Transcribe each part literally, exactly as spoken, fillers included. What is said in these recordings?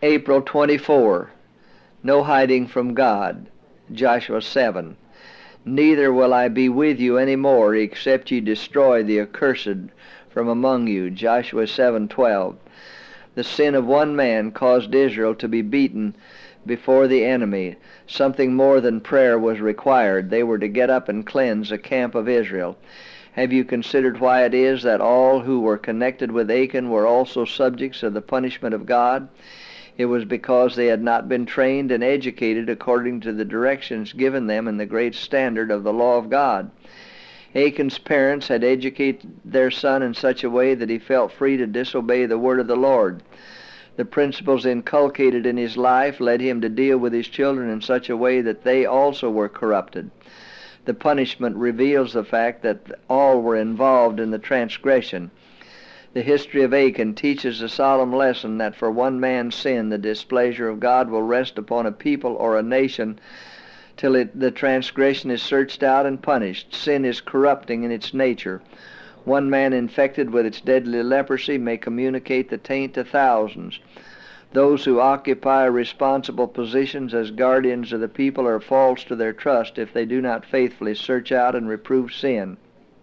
April twenty-fourth. No hiding from God. Joshua seven. Neither will I be with you any more, except ye destroy the accursed from among you. Joshua seven twelve. The sin of one man caused Israel to be beaten before the enemy. Something more than prayer was required. They were to get up and cleanse the camp of Israel. Have you considered why it is that all who were connected with Achan were also subjects of the punishment of God? It was because they had not been trained and educated according to the directions given them in the great standard of the law of God. Achan's parents had educated their son in such a way that he felt free to disobey the word of the Lord. The principles inculcated in his life led him to deal with his children in such a way that they also were corrupted. The punishment reveals the fact that all were involved in the transgression. The history of Achan teaches a solemn lesson that for one man's sin the displeasure of God will rest upon a people or a nation till it, the transgression is searched out and punished. Sin is corrupting in its nature. One man infected with its deadly leprosy may communicate the taint to thousands. Those who occupy responsible positions as guardians of the people are false to their trust if they do not faithfully search out and reprove sin.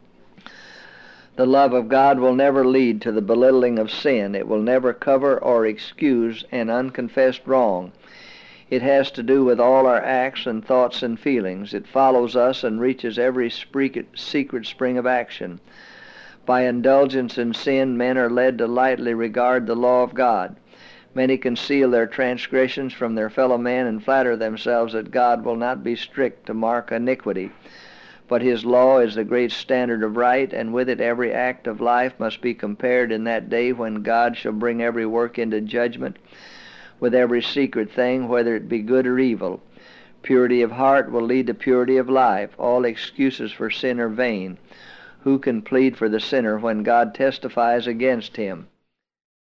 The love of God will never lead to the belittling of sin. It will never cover or excuse an unconfessed wrong. It has to do with all our acts and thoughts and feelings. It follows us and reaches every secret spring of action. By indulgence in sin, men are led to lightly regard the law of God. Many conceal their transgressions from their fellow men and flatter themselves that God will not be strict to mark iniquity. But his law is the great standard of right, and with it every act of life must be compared in that day when God shall bring every work into judgment, with every secret thing, whether it be good or evil. Purity of heart will lead to purity of life. All excuses for sin are vain. Who can plead for the sinner when God testifies against him?